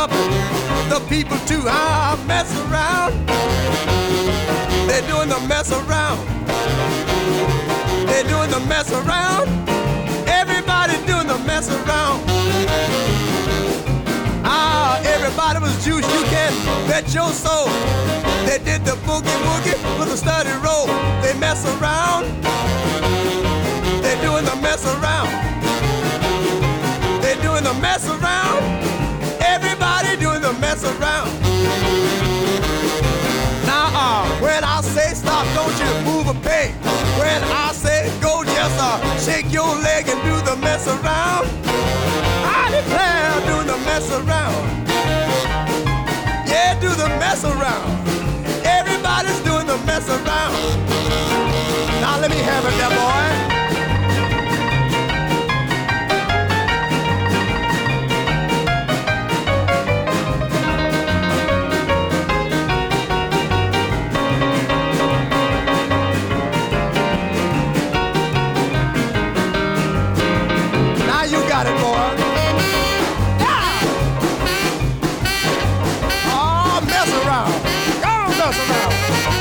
up the people to mess around. They're doing the mess around. They're doing the mess around. Everybody's doing the mess around. Everybody was juice, you can bet your soul. They did the boogie woogie with a study roll. They mess around. They're doing the mess around. They're doing the mess around. Everybody doing the mess around. Now, when I say stop, don't you move a peg. When I say go, just shake your leg and do the mess around. I declare, doing the mess around. Yeah, do the mess around. Everybody's doing the mess around. Now let me have it, there, boy. Got it, boy. Yeah. Oh, mess around. Go on, mess around.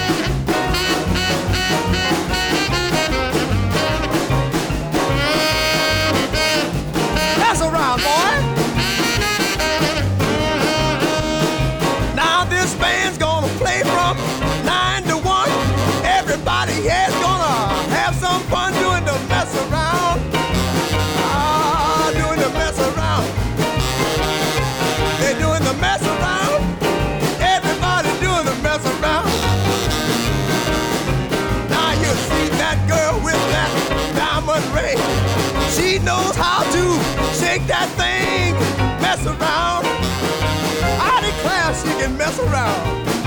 Mess around, boy. Now this band's gonna play from 9 to 1. Everybody here's gonna have some fun doing the mess around. They're doing the mess around. Everybody doing the mess around. Now you see that girl with that diamond ring. She knows how to shake that thing, mess around. I declare she can mess around.